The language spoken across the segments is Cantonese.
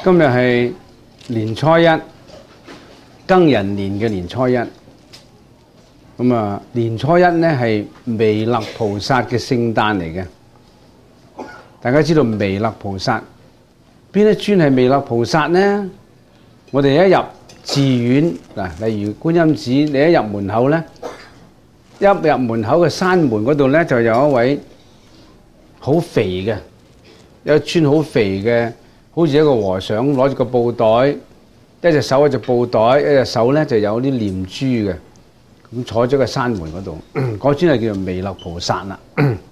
今日係年初一，庚寅年嘅年初一。咁啊，年初一呢係彌勒菩薩嘅聖誕嚟嘅。大家知道彌勒菩薩邊一尊係彌勒菩薩呢？我哋一入寺院嗱，例如觀音寺，你一入門口呢，一入門口嘅山門嗰度呢，就有一位好肥嘅，有一尊好肥嘅。好似一個和尚攞住個布袋，一隻手攞住布袋，一隻手咧就有啲念珠嘅，咁坐咗個山門嗰度，嗰尊係叫做彌勒菩薩啦。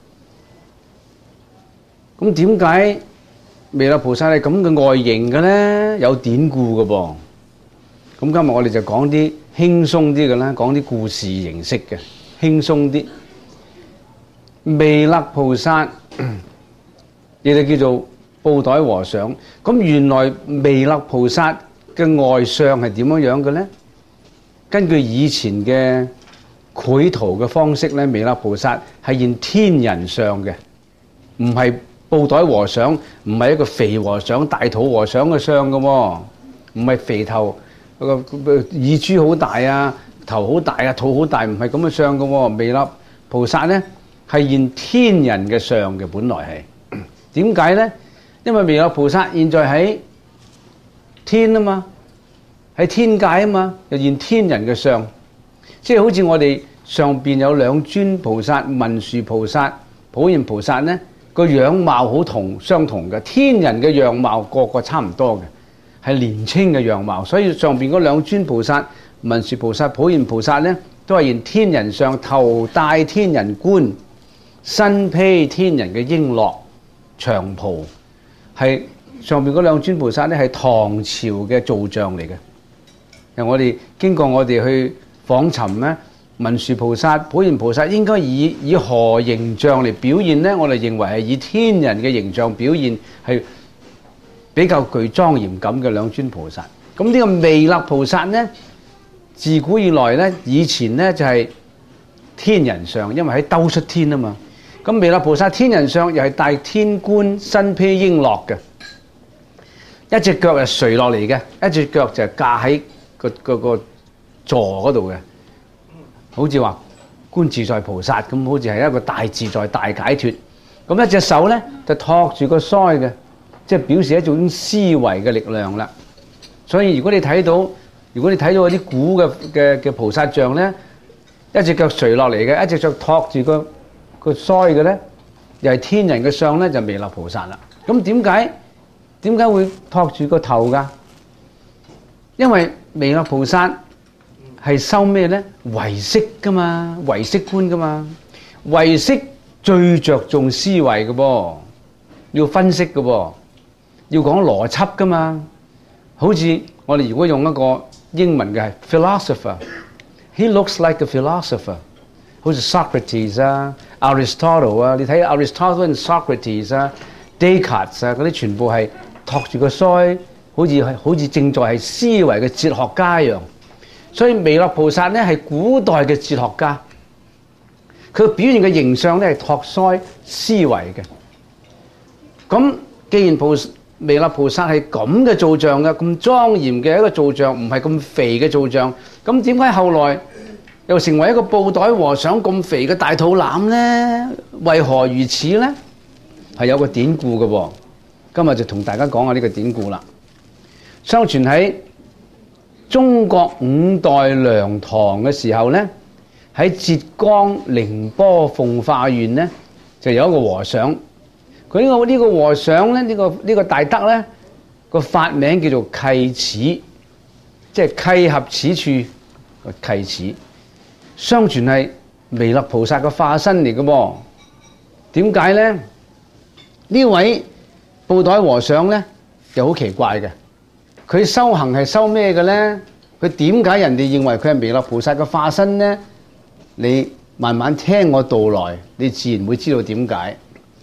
咁點解彌勒菩薩係咁嘅外形嘅咧？有典故嘅噃。咁今日我哋就講啲輕鬆啲嘅啦，講啲故事形式嘅，輕鬆啲。彌勒菩薩亦都叫做布袋和尚。咁原來彌勒菩薩嘅外相係點樣嘅呢？根據以前嘅繪圖嘅方式咧，彌勒菩薩係現天人相嘅，唔係布袋和尚，唔係一個肥和尚、大肚和尚嘅相嘅喎，唔係肥頭，耳珠好大啊，頭好大啊，肚好大，唔係咁嘅相嘅喎。彌勒菩薩咧係現天人嘅相嘅，本來係點解呢？因為彌勒菩薩現在喺天啊嘛，喺天界啊嘛，又現天人嘅相，即係好似我哋上邊有兩尊菩薩，文殊菩薩、普賢菩薩呢個樣貌好相同嘅，天人嘅樣貌個個差唔多嘅，係年青嘅樣貌，所以上邊嗰兩尊菩薩，文殊菩薩、普賢菩薩呢，都係現天人相，頭戴天人冠，身披天人嘅瓔珞長袍。係上邊嗰兩尊菩薩咧，係唐朝嘅造像嚟嘅。我哋經過我哋去訪尋咧，文殊菩薩、普賢菩薩應該以何形象嚟表現呢？我哋認為係以天人嘅形象表現，係比較具莊嚴感嘅兩尊菩薩。咁呢個彌勒菩薩呢，自古以來呢，以前呢就係天人相，因為喺兜率天啊嘛。咁彌勒菩薩天人相又係戴天冠，身披瓔珞嘅，一隻腳係垂落嚟嘅，一隻腳就係架喺個座嗰度嘅，好似話觀自在菩薩咁，好似係一個大自在大解脫。咁一隻手咧就托住個腮嘅，即係表示一種思維嘅力量啦。所以如果你睇到嗰啲古嘅菩薩像咧，一隻腳垂落嚟嘅，一隻腳托住個腮嘅咧，又係天人嘅相咧，就彌勒菩薩啦。咁點解會托住個頭㗎？因為彌勒菩薩係修咩咧？唯識㗎嘛，唯識觀㗎嘛。唯識最着重思維嘅噃，要分析嘅噃，要講邏輯㗎嘛。好似我哋如果用一個英文嘅係 philosopher，he looks like a philosopher。好似 Socrates 啊、Aristotle 啊，你睇 Aristotle and Socrates 啊、Descartes 啊，嗰啲全部係托住個腮，好似正在係思維嘅哲學家一樣。所以彌勒菩薩咧係古代嘅哲學家，佢表現嘅形象咧係托腮思維嘅。咁既然彌勒菩薩係咁嘅造像嘅，咁莊嚴嘅一個造像，唔係咁肥嘅造像，咁點解後來又成為一個布袋和尚咁肥嘅大肚腩呢？為何如此呢？係有個典故嘅喎。今日就同大家講下呢個典故啦。相傳喺中國五代梁唐嘅時候呢，喺浙江寧波奉化縣呢，就有一個和尚。佢呢個和尚呢，呢個大德呢，個法名叫做契齒，即係契合此處契齒。相傳係彌勒菩薩嘅化身嚟嘅噃。點解呢？呢位布袋和尚呢又好奇怪嘅，佢修行係修咩嘅呢？佢點解人哋認為佢係彌勒菩薩嘅化身呢？你慢慢聽我道來，你自然會知道點解。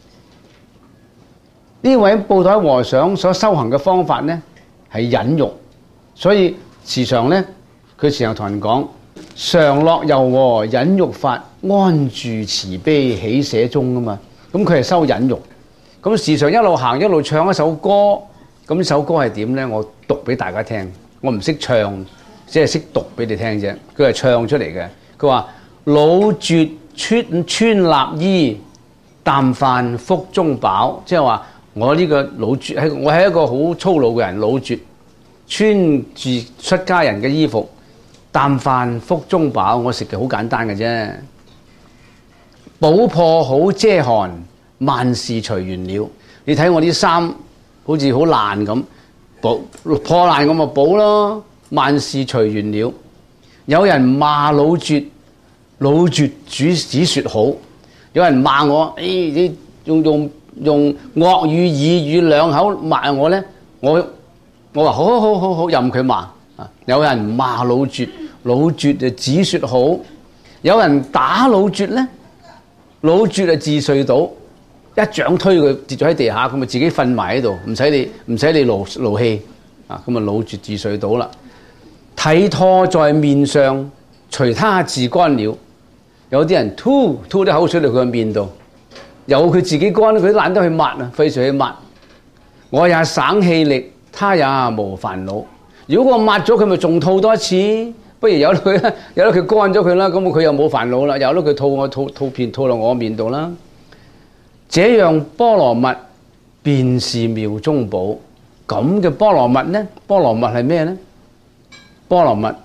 呢位布袋和尚所修行嘅方法呢係忍辱，所以時常呢，佢時常同人講，常樂柔和忍辱法，安住慈悲喜捨中啊嘛。咁佢係修忍辱，咁時常一路行一路唱一首歌， 咁首歌係點呢？我讀俾大家聽，我唔識唱，只係識讀俾你聽啫。佢係唱出嚟嘅。佢話：老絕穿衲衣，淡飯腹中飽。即係話我呢個老絕我係一個好粗魯嘅人，老絕穿住出家人嘅衣服，淡飯腹中飽。我食嘅好簡單嘅啫。補破好遮寒，萬事隨緣了。你睇我啲衫好似好爛咁，破爛我咪補咯。萬事隨緣了。有人罵老絕，老絕只説好。有人罵我，你用惡語、耳語兩口罵我咧，我話好，任佢罵。有人罵老絕，老絕就只説好。有人打老絕咧，老絕就自睡倒，一掌推佢跌咗喺地下，咁咪自己瞓埋喺度，唔使你勞氣啊！咁啊老絕自睡倒啦。體唾在面上，隨他自乾了。有啲人吐啲口水落佢嘅面度，由佢自己乾，佢都懶得去抹啊，費事去抹。我也省氣力，他也無煩惱。如果我抹咗佢，咪仲吐多一次，不如由得佢乾咗佢啦。咁佢又冇煩惱啦，由得佢吐落我面度啦。這樣波羅蜜便是妙中寶。咁嘅波羅蜜呢？波羅蜜係咩呢？波羅蜜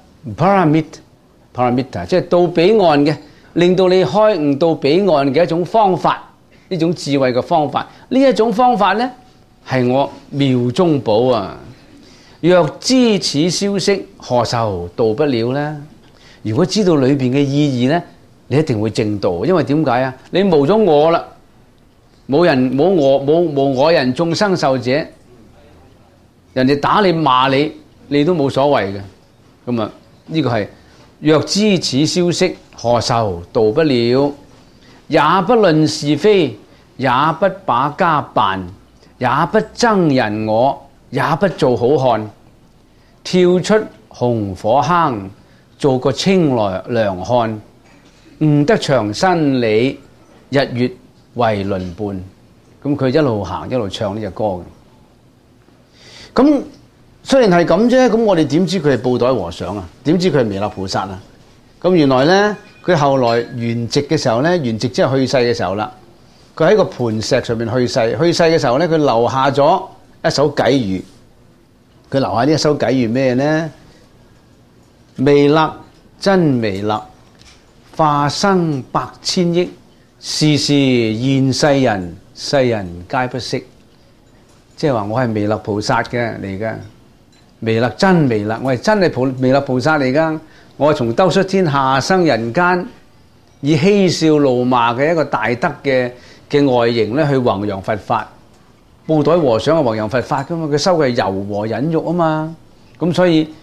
paramita 即係到彼岸嘅，令到你開悟到彼岸嘅一種方法，呢種智慧嘅方法。呢一種方法呢，係我妙中寶啊！若知此消息，何愁度不了呢？如果知道裏邊嘅意義呢，你一定會證道。因為點解啊？你無咗我啦，冇我人眾生受者，人哋打你罵你，你都冇所謂嘅。咁啊，呢個係若知此消息，何愁度不了？也不論是非，也不把家辦，也不憎人我，也不做好漢。跳出紅火坑，做個清涼漢，悟得長生理，日月為輪伴。咁佢一路行一路唱呢隻歌嘅。咁雖然係咁啫，咁我哋點知佢係布袋和尚啊？點知佢係彌勒菩薩啊？咁原來咧，佢後來圓寂嘅時候咧，圓寂即係去世嘅時候啦。佢喺個盤石上面去世，去世嘅時候咧，佢留下咗一首偈語。佢留下呢一首偈語咩呢？彌勒真彌勒，化生百千億，時時現世人，世人皆不識。即係話我係彌勒菩薩嘅嚟噶，彌勒真彌勒，我係真係彌勒菩薩嚟噶。我係從兜率天下生人間，以嬉笑怒罵嘅一個大德嘅外形咧，去弘揚佛法。布袋和尚係弘揚佛法噶嘛，佢修嘅係柔和忍辱啊嘛。咁所以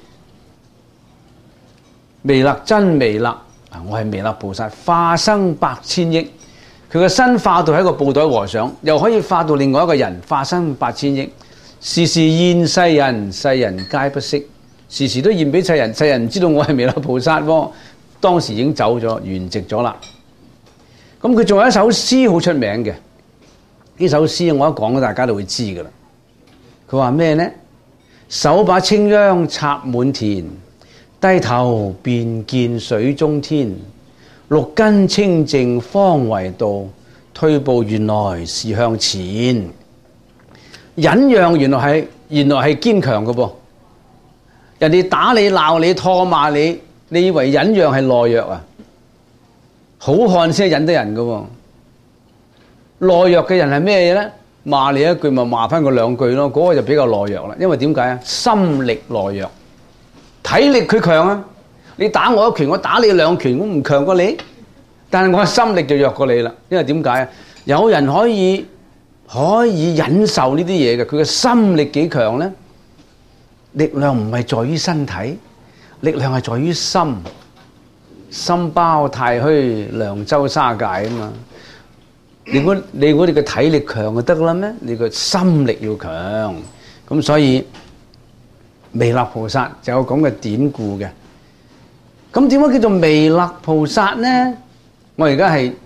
彌勒真彌勒，我係彌勒菩薩，化生百千億。佢個身化到係一個布袋和尚，又可以化到另外一個人，化生百千億。時時現世人，世人皆不識。時時都現俾世人，世人唔知道我係彌勒菩薩喎。當時已經走咗，圓寂咗啦。咁佢仲有一首詩好出名嘅，呢首詩我一講，大家都會知噶啦。佢話咩呢？手把青秧插滿田，低頭便見水中天。六根清淨方為道，退步原來是向前。忍讓原來係堅強嘅噃。人哋打你鬧你唾罵你，你以為忍讓係懦弱啊？好漢先係忍得人嘅喎。懦弱嘅人係咩嘢咧？罵你一句咪罵翻佢兩句咯，嗰個就比較懦弱啦。因為點解啊？心力懦弱，體力佢強啊。你打我一拳，我打你兩拳，我唔強過你，但係我嘅心力就弱過你啦。因為點解啊？有人可以忍受呢啲嘢嘅，佢嘅心力幾強咧？力量唔係在於身體，力量係在於心。心包太虛，涼州沙界啊嘛。你估你嘅體力強就得啦咩？你個心力要強。咁所以彌勒菩薩就有咁嘅典故嘅。咁點解叫做彌勒菩薩呢？我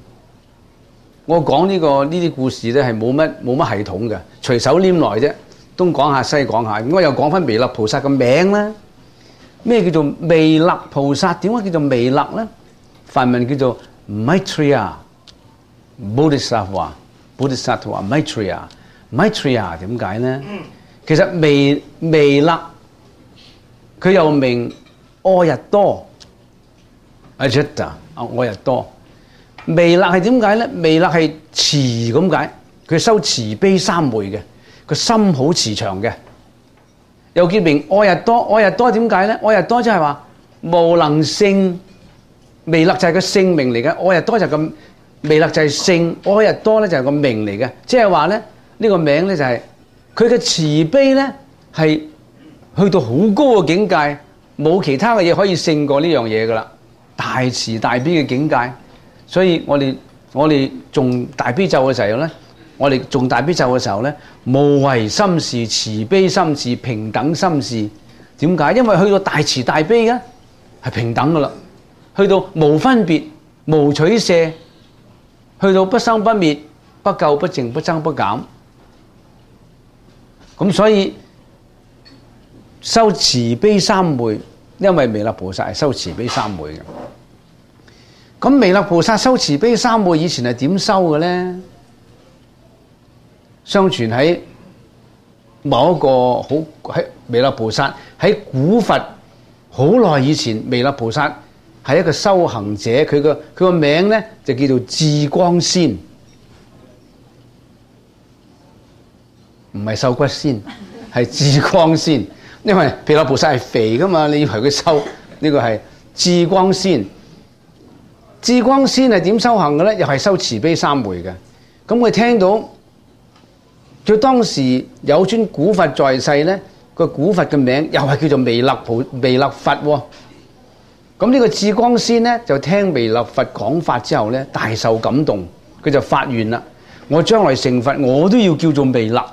講呢啲故事咧係冇乜系統嘅，隨手拈來啫。 東講下西講下，我又講翻彌勒菩薩嘅名啦。咩叫做彌勒菩薩？點解叫做彌勒咧？梵文叫做 Maitreya Bodhisattva Maitreya 點解咧？其實彌勒佢又名阿逸多 Ajita 阿逸多。彌勒係點解咧？彌勒係慈咁解，佢修慈悲三昧嘅，個心好慈祥嘅。又叫名阿逸多，阿逸多點解咧？阿逸多即係話無能勝，彌勒就係個姓名嚟嘅，阿逸多就係個彌勒就係姓，阿逸多咧就係個名嚟嘅，即係話咧呢個名咧就係佢嘅慈悲咧係去到好高嘅境界，冇其他嘅嘢可以勝過呢樣嘢噶啦，大慈大悲嘅境界。所以我哋誦大悲咒嘅時候咧，無為心事、慈悲心事、平等心事。點解？因為去到大慈大悲嘅係平等噶啦，去到無分別、無取捨，去到不生不滅、不垢不淨、不增不減。咁所以修慈悲三昧，因為彌勒菩薩係修慈悲三昧嘅。咁彌勒菩薩修慈悲三昧以前係點修嘅咧？相傳喺某一個喺彌勒菩薩喺古佛好耐以前，彌勒菩薩係一個修行者，佢個名咧就叫做智光仙，唔係瘦骨仙，係智光仙。因為彌勒菩薩係肥噶嘛，你以為佢修呢個係智光仙？智光仙係點修行嘅咧？又係修慈悲三昧嘅。咁佢聽到佢當時有尊古佛在世咧，個古佛嘅名又係叫做彌勒佛喎。咁呢個智光仙咧就聽彌勒佛講法之後咧，大受感動，佢就發願啦：我將來成佛，我都要叫做彌勒，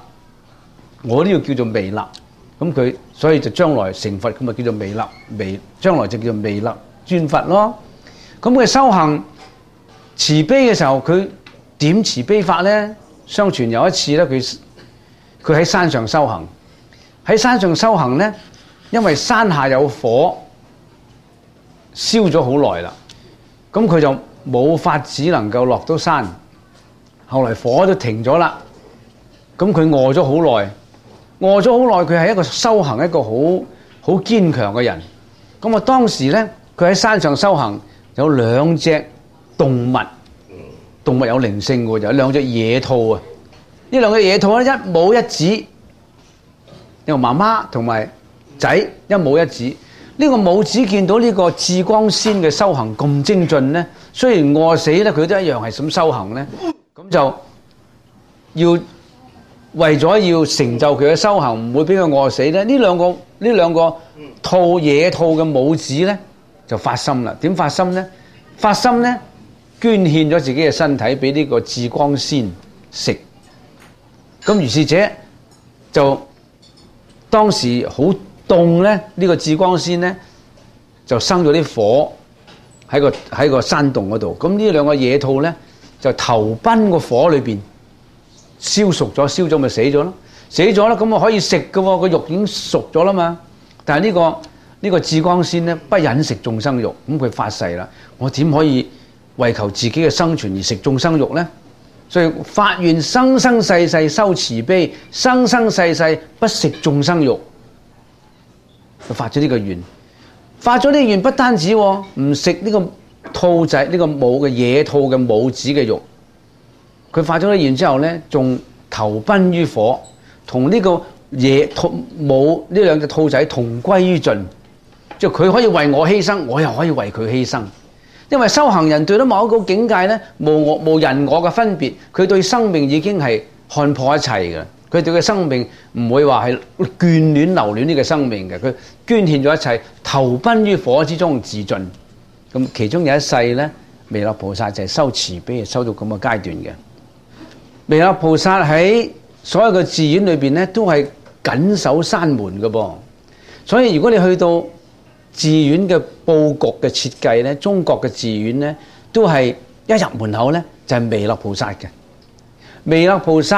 咁佢所以就將來成佛，咁咪叫做彌勒，將來就叫做彌勒尊佛咯。咁佢修行慈悲嘅時候，佢點慈悲法咧？相傳有一次咧，佢喺山上修行，咧，因為山下有火燒咗好耐啦，咁佢就冇法子能夠落到山。後來火都停咗啦，咁佢餓咗好耐，佢係一個修行一個好堅強嘅人。咁啊，當時咧，佢喺山上修行。有兩隻動物有靈性嘅，有兩隻野兔啊！呢兩隻野兔咧，一母一子，有媽媽同埋仔，一母一子。呢個母子見到呢個智光仙嘅修行咁精進咧，雖然餓死咧，佢都一樣係咁修行咧。咁就要為咗要成就佢嘅修行，唔會俾佢餓死咧。呢兩個野兔嘅母子咧，就發心啦。點發心呢？發心呢，捐獻咗自己嘅身體俾呢個智光仙食。咁如是者就當時好凍咧，呢個智光仙呢，就生咗啲火喺個山洞嗰度。咁呢兩個野兔呢，就投奔個火裏邊，燒熟咗，燒咗咪死咗咯？死咗啦，咁啊可以食嘅喎，個肉已經熟咗啦嘛。但係呢個智光仙咧，不忍食眾生肉，咁佢發誓啦：我點可以為求自己嘅生存而食眾生肉呢？所以發願生生世世修慈悲，生生世世不食眾生肉。佢發咗呢個願，發咗呢個願不單止唔食呢個兔仔呢個野兔嘅母子嘅肉，佢發咗呢個願之後呢，仲投奔於火，同呢個野兔母呢兩隻兔仔同歸於盡。即係佢可以為我犧牲，我又可以為佢犧牲。因為修行人對到某一個境界咧，無人我嘅分別，佢對生命已經係看破一切嘅。佢對嘅生命唔會話係眷戀留戀呢個生命嘅，佢捐獻咗一切，投奔於火之中自盡。咁其中有一世咧，彌勒菩薩就係修慈悲，修到咁嘅階段嘅。彌勒菩薩喺所有嘅寺院裏邊咧，都係緊守山門嘅噃。所以如果你去到寺院嘅佈局嘅設計咧，中國嘅寺院咧都係一入門口咧就係彌勒菩薩嘅。彌勒菩薩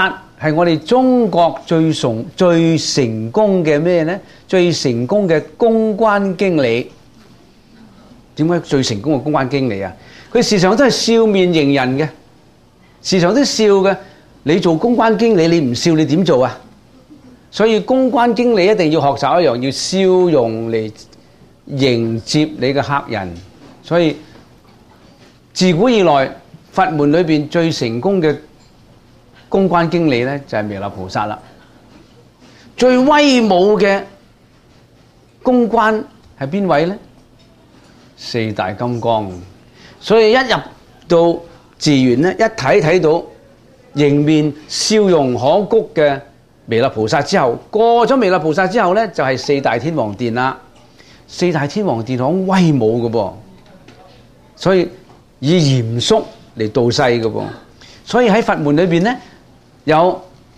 係我哋中國最成功嘅咩呢？最成功嘅公關經理。點解最成功嘅公關經理啊？佢時常都係笑面迎人嘅，時常都笑嘅。你做公關經理，你唔笑你點做啊？所以公關經理一定要學習一樣，要笑容嚟迎接你嘅客人。所以自古以來，佛門裏邊最成功嘅公關經理呢，就係彌勒菩薩啦。最威武嘅公關係邊位呢？四大金剛。所以一入到寺院呢，一睇到迎面笑容可掬嘅彌勒菩薩之後，過咗彌勒菩薩之後呢，就係四大天王殿啦。四大天王殿好威武嘅噃，所以以嚴肅嚟度世嘅噃。所以喺佛門裏邊呢，有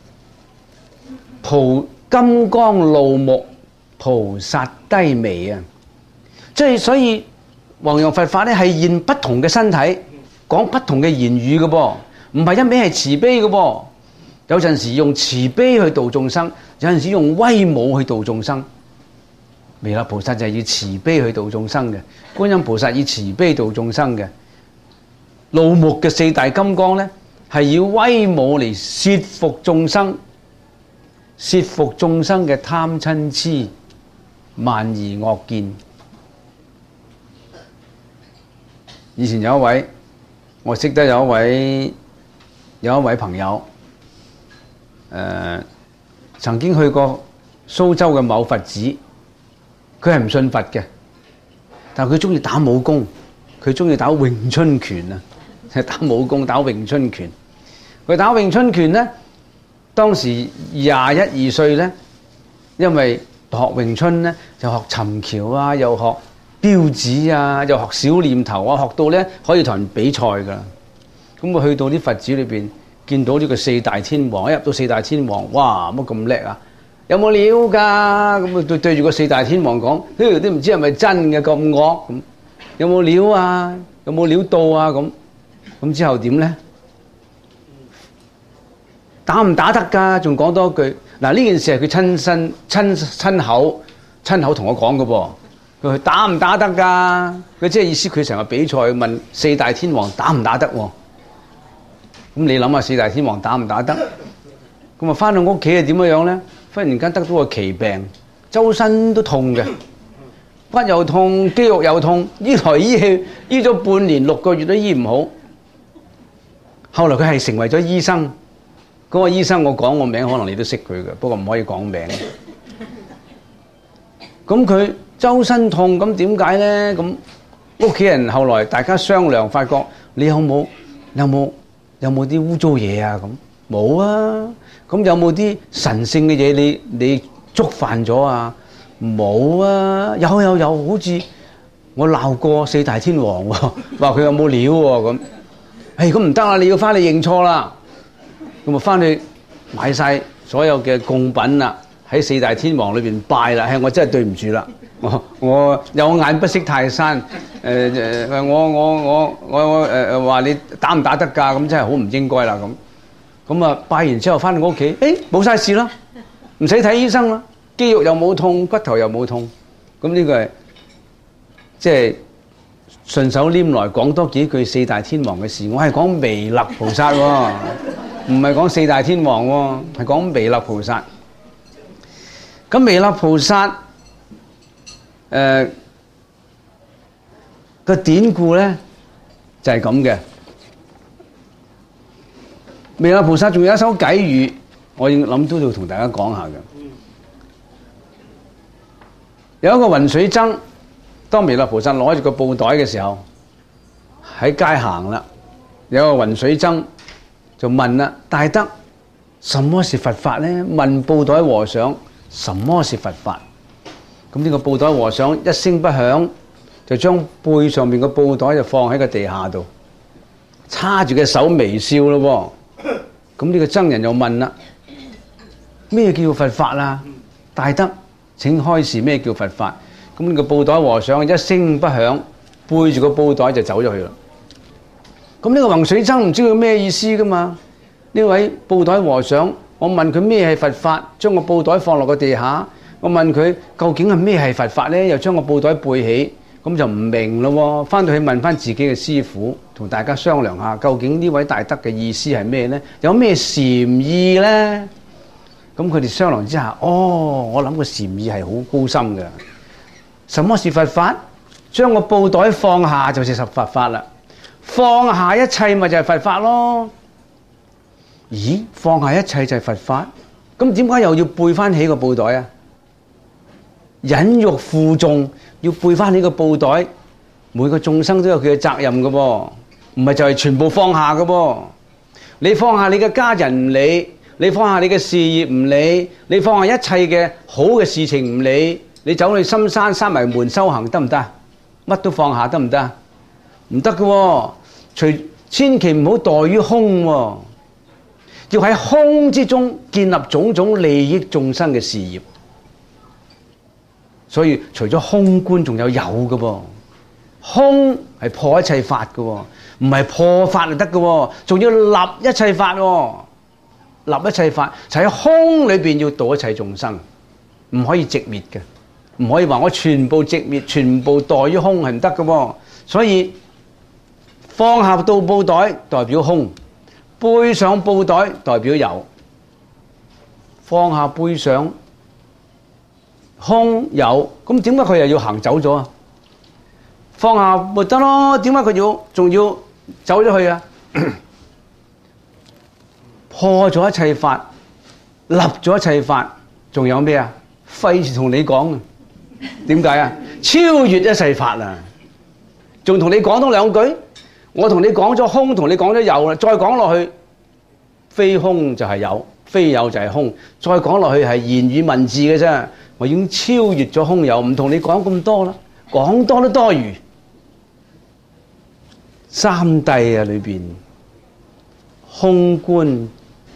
金剛怒目菩薩低眉啊，即係所以弘揚佛法咧係現不同嘅身體，講不同嘅言語嘅噃，唔係一味係慈悲嘅噃。有陣時用慈悲去度眾生，有陣時用威武去度眾生。彌勒菩薩就係以慈悲去度眾生嘅，觀音菩薩以慈悲度眾生嘅。怒目嘅四大金剛咧，係以威武嚟攝服眾生，攝服眾生嘅貪嗔癡慢疑惡見。以前有一位，我識得有一位朋友，曾經去過蘇州嘅某佛寺，佢係唔信佛嘅，但係佢中意打武功，佢中意打詠春拳啊，係打武功打詠春拳。佢打詠春拳呢，當時21、22歲呢，因為學詠春呢，就學尋橋啊，又學標指啊，又學小念頭啊，學到呢可以同人比賽㗎。咁佢去到啲佛寺裏邊，見到呢個四大天王，一入到四大天王，哇，乜咁叻啊？有冇料㗎？咁啊對住個四大天王講，都唔知係咪真嘅咁惡咁？有冇料啊？有冇料到啊？咁之後點呢？打唔打得㗎？仲講多句嗱，呢件事係佢親口同我講嘅噃。佢打唔打得㗎？佢即係意思，佢成日比賽問四大天王打唔打得喎？咁你諗下四大天王打唔打得？咁啊翻到屋企係點樣呢？忽然間得到個奇病，周身都痛嘅，骨又痛，肌肉又痛，醫來醫去，醫咗半年6個月都醫唔好。後來佢係成為咗醫生，嗰個醫生我講個名，可能你都識佢嘅，不過唔可以講名。咁佢周身痛，咁點解呢？咁屋企人後來大家商量，發覺你有冇啲污糟嘢啊？咁冇啊。咁有冇啲神聖嘅嘢你觸犯咗啊？冇啊。有，好似我鬧過四大天王喎，話佢有冇料喎咁。咁唔得啦，你要翻去認錯啦。咁啊翻去買晒所有嘅供品啦，喺四大天王裏邊拜啦。我真係對唔住啦，我有眼不識泰山。我話你打唔打得㗎？咁真係好唔應該啦咁。咁啊拜完之後翻到屋企，冇晒事啦，唔使睇醫生啦，肌肉又冇痛，骨頭又冇痛。咁呢個係即係順手拈來講多幾句四大天王嘅事。我係講彌勒菩薩喎，唔係講四大天王喎，係講彌勒菩薩。咁彌勒菩薩個典故咧就係咁嘅。彌勒菩薩仲有一首偈語，我諗都要同大家講下嘅。有一個雲水僧，當彌勒菩薩攞住個布袋嘅時候，喺街行啦。有個雲水僧就問啦：大德，什麼是佛法呢？問布袋和尚，什麼是佛法？咁呢個布袋和尚一聲不響，就將背上面個布袋就放喺個地下度，叉住嘅手微笑咯。咁呢個僧人又問啦：咩叫佛法啊？大德，請開示咩叫佛法？咁呢個布袋和尚一聲不響，背住個布袋就走咗去啦。咁呢個雲水僧唔知佢咩意思噶嘛？呢位布袋和尚， 我問佢咩係佛法，將個布袋放落個地下。我問佢究竟係咩係佛法呢？又將個布袋背起，咁就唔明咯。翻到去問翻自己嘅師父，同大家商量下，究竟呢位大德嘅意思係咩呢？有咩禪意呢？咁佢哋商量之下，我諗個禪意係好高深嘅。什麼是佛法？將個布袋放下就是佛法啦。放下一切咪就係佛法咯。咦？放下一切就係佛法？咁點解又要背翻起個布袋啊？忍辱負重，要背翻起個布袋。每個眾生都有佢嘅責任嘅噃，唔係就係全部放下嘅噃。你放下你嘅家人唔理，你放下你嘅事業唔理，你放下一切嘅好嘅事情唔理，你走去深山閂埋門修行得唔得？乜都放下得唔得？唔得嘅，千祈唔好墮於空喎，要喺空之中建立種種利益眾生嘅事業。所以除咗空觀，仲有嘅噃。空係破一切法嘅，唔係破法就得嘅，仲要立一切法。立一切法就喺空裏邊要度一切眾生，唔可以寂滅嘅，唔可以話我全部寂滅，全部墮於空係唔得嘅。所以放下到布袋代表空，背上布袋代表有。放下背上空有，咁點解佢又要行走咗啊？放下咪得咯，點解佢仲要走咗去啊？破咗一切法，立咗一切法，仲有咩啊？費事同你講啊？點解啊？超越一切法啊！仲同你講多兩句，我同你講咗空，同你講咗有啦，再講落去，非空就係有，非有就係空，再講落去係言語文字嘅啫。我已經超越咗空有，唔同你講咁多啦，講多都多餘。三諦啊裏邊，空觀、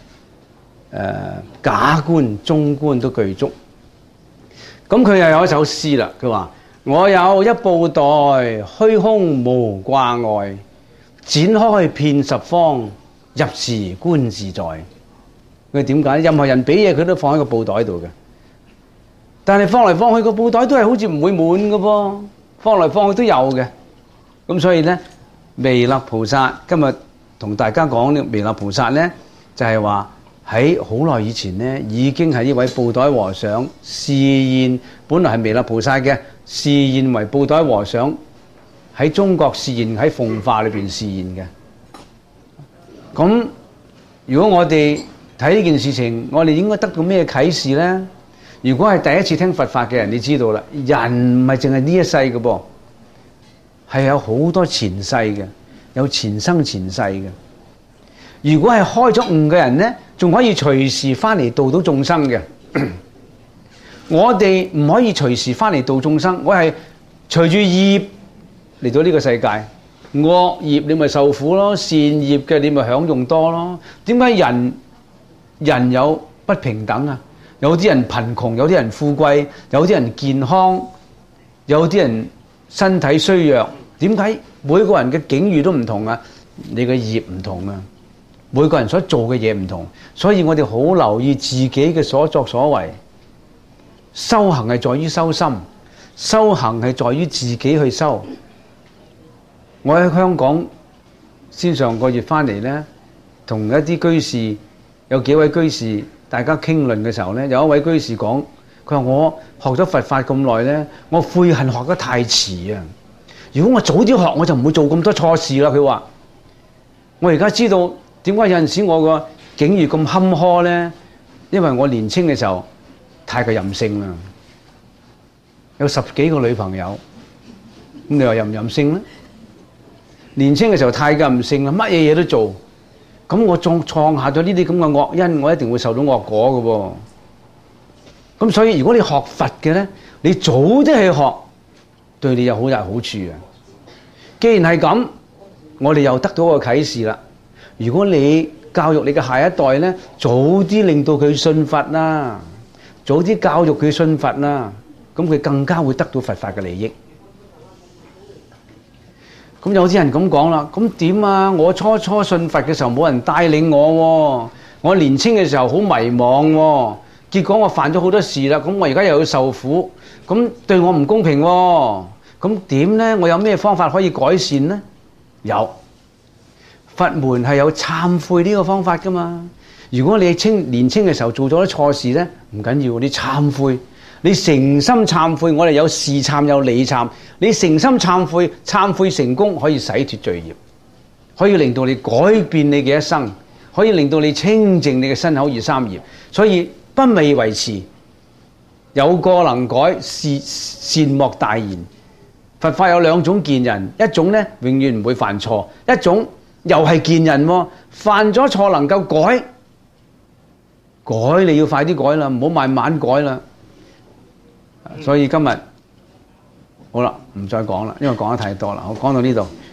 假觀、中觀都具足。咁佢又有一首詩啦，佢話：我有一布袋，虛空無掛礙，展開遍十方，入時觀自在。佢點解？任何人俾嘢佢都放喺個布袋度嘅。但係放嚟放去個布袋都係好似唔會滿嘅噃，放嚟放去都有嘅。咁所以咧，彌勒菩薩今日同大家講呢，彌勒菩薩咧就係話喺好耐以前咧已經係呢位布袋和尚示現，本來係彌勒菩薩嘅示現為布袋和尚，喺中國示現，喺奉化裏邊示現嘅。咁如果我哋睇呢件事情，我哋應該得到咩啟示咧？如果係第一次聽佛法嘅人，你知道啦，人唔係淨係呢一世嘅噃，係有好多前世嘅，有前生前世嘅。如果係開咗悟嘅人呢，仲可以隨時翻嚟度到眾生嘅。我哋唔可以隨時翻嚟度眾生，我係隨住業嚟到呢個世界。惡業你咪受苦咯，善業嘅你咪享用多咯。點解人有不平等啊？有啲人貧窮，有啲人富貴，有啲人健康，有啲人身體衰弱。點解每個人嘅境遇都唔同啊？你嘅業唔同啊，每個人所做嘅嘢唔同，所以我哋好留意自己嘅所作所為。修行係在於修心，修行係在於自己去修。我喺香港先上個月翻嚟呢，同一啲居士，有幾位居士，大家傾論嘅時候呢，有一位居士講，佢話我學咗佛法咁耐呢，我悔恨學得太遲啊！如果我早啲學，我就唔會做咁多錯事啦。佢話我而家知道點解有陣時我個境遇咁坎坷呢？因為我年輕嘅時候太過任性啦，有10幾個女朋友，咁你話任唔任性呢？年輕嘅時候太過任性啦，乜嘢嘢都做。咁我創下咗呢啲咁嘅惡因，我一定會受到惡果嘅喎。咁所以如果你學佛嘅咧，你早啲去學，對你有好大好處啊。既然係咁，我哋又得到個啟示啦。如果你教育你嘅下一代咧，早啲令到佢信佛啦，早啲教育佢信佛啦，咁佢更加會得到佛法嘅利益。咁有啲人咁講啦，咁點啊？我初信佛嘅時候冇人帶領我喎， 我年青嘅時候好迷茫喎，結果我犯咗好多事啦，咁我而家又要受苦，咁對我唔公平喎，咁點呢？我有咩方法可以改善呢？有，佛門係有懺悔呢個方法噶嘛。如果你年青嘅時候做咗啲錯事呢，唔緊要，你懺悔，你誠心懺悔，我哋有事懺有理懺，你誠心懺悔，懺悔成功可以洗脫罪業，可以令到你改變你嘅一生，可以令到你清淨你嘅身口意三業，所以不未為遲，有過能改，善莫大焉。佛法有兩種見人，一種呢永遠唔會犯錯，一種又係見人喎，犯咗錯能夠改，改你要快啲改啦，唔好慢慢改啦。所以今日好啦，唔再講啦，因為講得太多啦，我講到呢度。